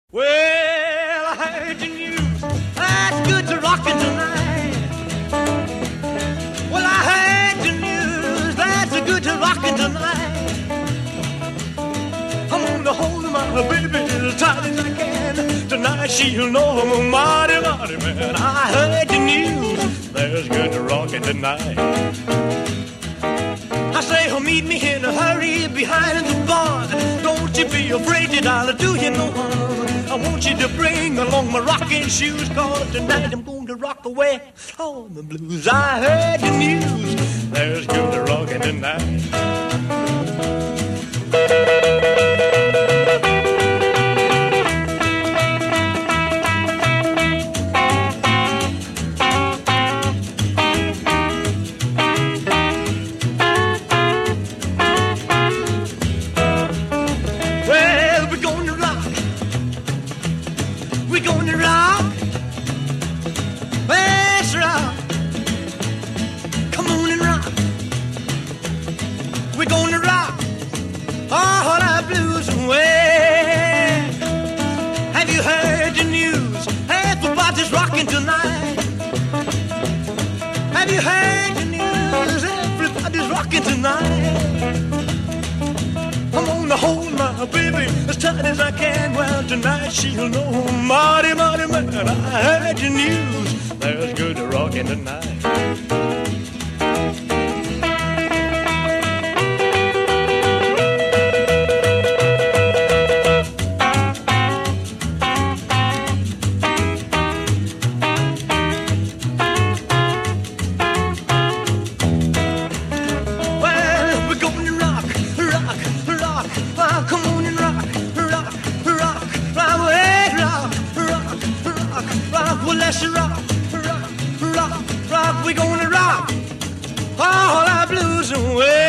Well, I heard the news. That's good to rockin' tonight. Well, I heard the news. That's good to rockin' tonight. I'm gonna hold my baby as tight as I can. Tonight she'll know I'm a mighty, mighty man. I heard the news. There's good to rockin' tonight. I say, oh, meet me in a hurry behind the barn. Don't you be afraid that I'll do you no harm. I want you to bring along my rocking shoes, 'cause tonight I'm going to rock away all the blues. I heard the news, there's good to rockin' tonight. We're gonna rock, let's rock, come on and rock. We're gonna rock all our blues away. Have you heard the news? Everybody's rocking tonight. Have you heard the news? Everybody's rocking tonight. I'm gonna hold my baby as tight as I can. Well, tonight she'll know, mighty, mighty man, I heard the news. There's good to rockin' tonight. Come on and rock, rock, rock, rock, hey, rock, rock, rock, rock. Well, let's rock, rock, rock, rock. We're gonna rock all our blues away.